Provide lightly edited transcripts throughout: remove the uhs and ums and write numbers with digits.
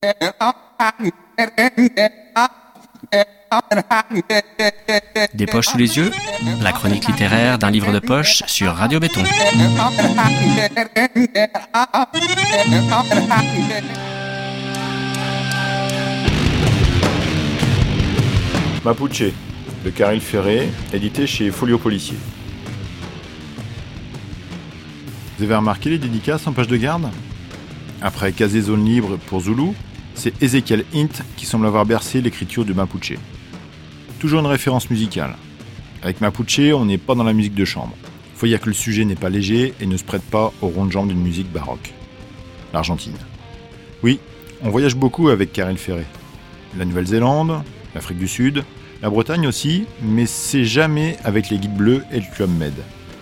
Des poches sous les yeux, la chronique littéraire d'un livre de poche sur Radio Béton. Mapuche, de Caril Ferré, édité chez Folio Policier. Vous avez remarqué les dédicaces en page de garde ? Après Casé Zone Libre pour Zulu, c'est Ezekiel Hint qui semble avoir bercé l'écriture du Mapuche. Toujours une référence musicale. Avec Mapuche, on n'est pas dans la musique de chambre. Faut dire que le sujet n'est pas léger et ne se prête pas au rond de jambe d'une musique baroque. L'Argentine. Oui, on voyage beaucoup avec Caril Ferré. La Nouvelle-Zélande, l'Afrique du Sud, la Bretagne aussi, mais c'est jamais avec les Guides Bleus et le Club Med.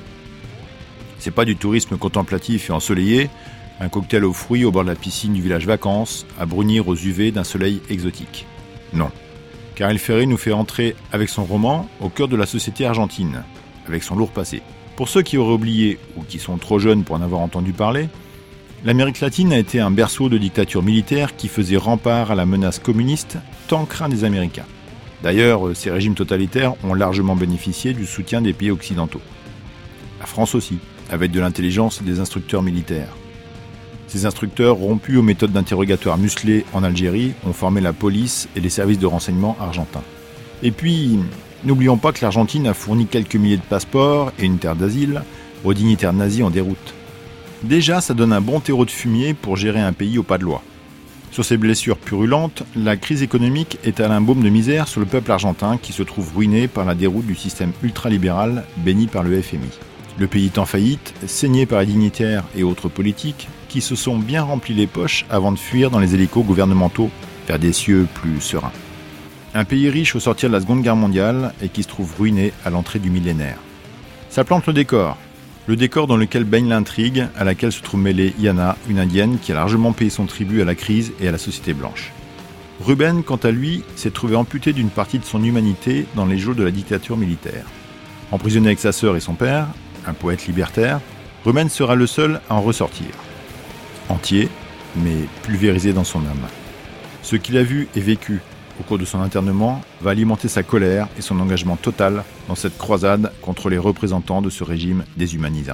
C'est pas du tourisme contemplatif et ensoleillé, un cocktail aux fruits au bord de la piscine du village vacances, à brunir aux UV d'un soleil exotique. Non. Caril Ferré nous fait entrer avec son roman au cœur de la société argentine, avec son lourd passé. Pour ceux qui auraient oublié ou qui sont trop jeunes pour en avoir entendu parler, l'Amérique latine a été un berceau de dictature militaire qui faisait rempart à la menace communiste tant crainte des Américains. D'ailleurs, ces régimes totalitaires ont largement bénéficié du soutien des pays occidentaux. La France aussi, avec de l'intelligence et des instructeurs militaires. Ces instructeurs, rompus aux méthodes d'interrogatoire musclées en Algérie, ont formé la police et les services de renseignement argentins. Et puis, n'oublions pas que l'Argentine a fourni quelques milliers de passeports et une terre d'asile aux dignitaires nazis en déroute. Déjà, ça donne un bon terreau de fumier pour gérer un pays au pas de loi. Sur ces blessures purulentes, la crise économique est un baume de misère sur le peuple argentin qui se trouve ruiné par la déroute du système ultralibéral béni par le FMI. Le pays est en faillite, saigné par les dignitaires et autres politiques qui se sont bien remplis les poches avant de fuir dans les hélicos gouvernementaux vers des cieux plus sereins. Un pays riche au sortir de la Seconde Guerre mondiale et qui se trouve ruiné à l'entrée du millénaire. Ça plante le décor dans lequel baigne l'intrigue à laquelle se trouve mêlée Yana, une indienne qui a largement payé son tribut à la crise et à la société blanche. Ruben, quant à lui, s'est trouvé amputé d'une partie de son humanité dans les jours de la dictature militaire. Emprisonné avec sa sœur et son père, un poète libertaire, Ruben sera le seul à en ressortir. Entier, mais pulvérisé dans son âme. Ce qu'il a vu et vécu au cours de son internement va alimenter sa colère et son engagement total dans cette croisade contre les représentants de ce régime déshumanisant.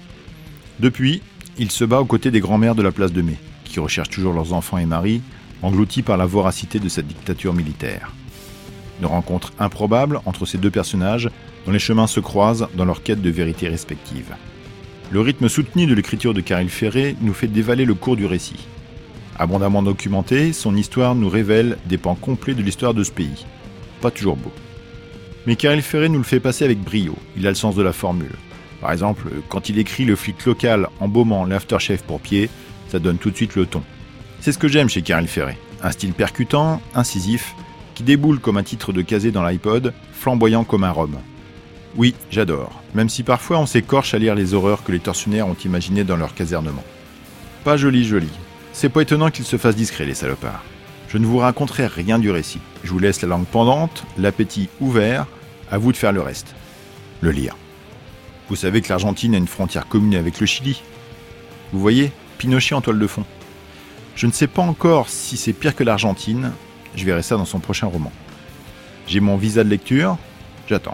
Depuis, il se bat aux côtés des grands-mères de la place de Mai, qui recherchent toujours leurs enfants et maris, engloutis par la voracité de cette dictature militaire. Une rencontre improbable entre ces deux personnages dont les chemins se croisent dans leur quête de vérité respective. Le rythme soutenu de l'écriture de Caril Ferré nous fait dévaler le cours du récit. Abondamment documenté, son histoire nous révèle des pans complets de l'histoire de ce pays. Pas toujours beau. Mais Caril Ferré nous le fait passer avec brio, il a le sens de la formule. Par exemple, quand il écrit le flic local embaumant l'aftershave pour pied, ça donne tout de suite le ton. C'est ce que j'aime chez Caril Ferré, un style percutant, incisif, qui déboule comme un titre de casé dans l'iPod, flamboyant comme un rhum. Oui, j'adore, même si parfois on s'écorche à lire les horreurs que les tortionnaires ont imaginées dans leur casernement. Pas joli. C'est pas étonnant qu'ils se fassent discrets, les salopards. Je ne vous raconterai rien du récit. Je vous laisse la langue pendante, l'appétit ouvert, à vous de faire le reste. Le lire. Vous savez que l'Argentine a une frontière commune avec le Chili. Vous voyez, Pinochet en toile de fond. Je ne sais pas encore si c'est pire que l'Argentine, je verrai ça dans son prochain roman. J'ai mon visa de lecture, j'attends.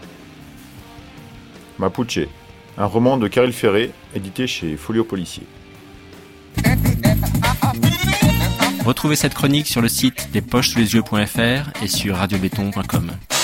Mapuche, un roman de Caril Ferré, édité chez Folio Policier. Retrouvez cette chronique sur le site despochesouslesyeux.fr et sur radiobéton.com.